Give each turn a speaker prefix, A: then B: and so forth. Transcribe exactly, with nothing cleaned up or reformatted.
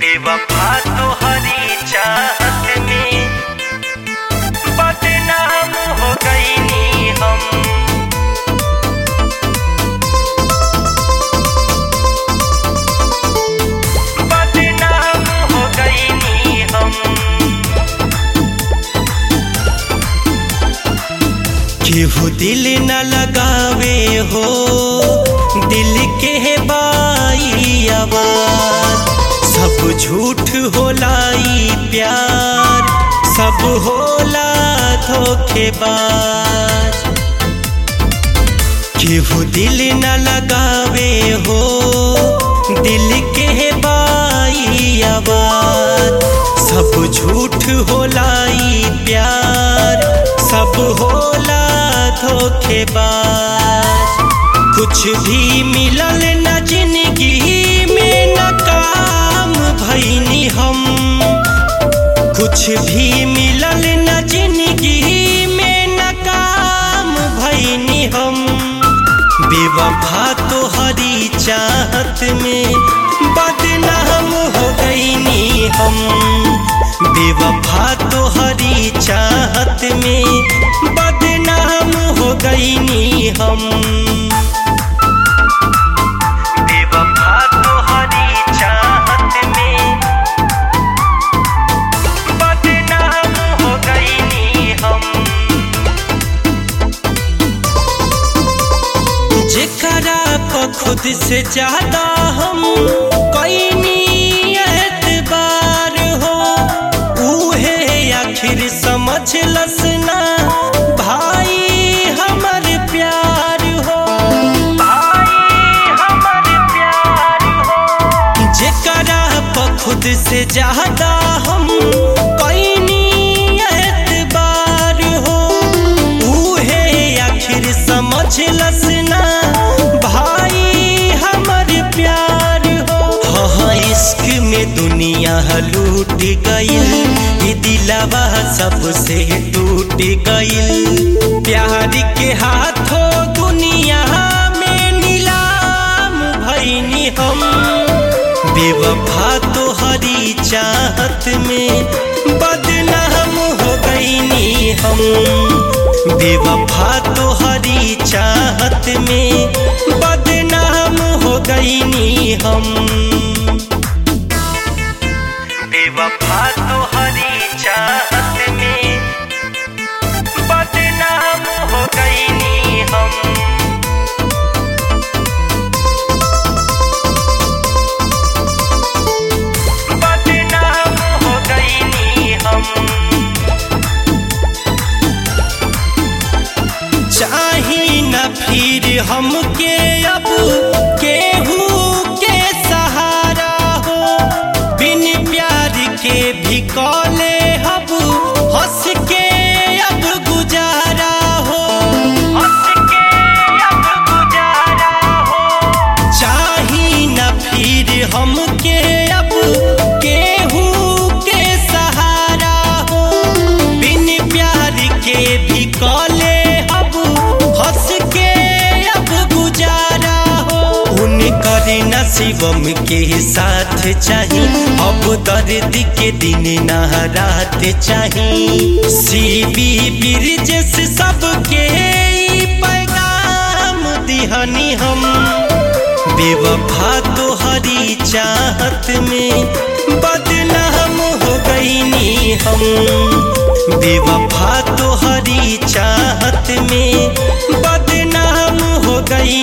A: बेवफा तोहरी चाहत में बदनाम हो गईनी हम। बदनाम हो गईनी हम। केहू दिल न लगावे हो दिल के बाई आवाज, सब झूठ होला ई प्यार, सब होला धोखेबाज। केहू दिल न लगावे हो दिल के बाई आवाज, सब झूठ होला ई प्यार, सब होला धोखेबाज। कुछ भी मिलल न जिंदगी में नाकाम भईनी हम, कुछ भी मिलल न जिंदगी में नाकाम भईनी हम। बेवफा तोहरी चाहत में बदनाम हो गईनी हम। बेवफा तोहरी चाहत में बदनाम हो गईनी हम। बेवफा तोहरी चाहत में बदनाम हो गईनी हम। जेकरा पर खुद से ज्यादा हम कईनी एतबार हो, उहे आखिर समझलस ना भाई हमर प्यार हो। भाई हमर प्यार हो। जेकरा पर खुद से ज्यादा हम कईनी एतबार हो, उहे आखिर समझलस ना भाई हमर प्यार हो। हाँ इश्क में दुनिया लूट गइल, ये दिलवा सबसे टूट गइल। प्यार के हाथों दुनिया में नीलाम भईनी हम। बेवफा तोहरी चाहत में बदनाम हो गईनी हम। बेवफा तोहरी चाहत में बदनाम हो गईनी हम। बेवफा तोहरी चाहत में बदनाम हो गईनी हम। बदनाम हो गईनी हम। चाही न फिर हमके अब केहू के सहारा हो, बिन प्यार के भी कॉले अब हंस के अब गुजारा हो। हंस के अब गुजारा हो। चाही न फिर हमके अब केहू के सहारा हो, बिन प्यार के भी कॉले हंस के अब गुजारा हो। उनकर नसीबम के साथ चाही, अब दर्द के दिन ना रात चाही। सीबी ब्रिजेश सबके पैगाम दिहनी हम। बेवफा तोहरी चाहत में बदनाम हो गईनी हम। बेवफा तोहरी चाहत में बदनाम हो गई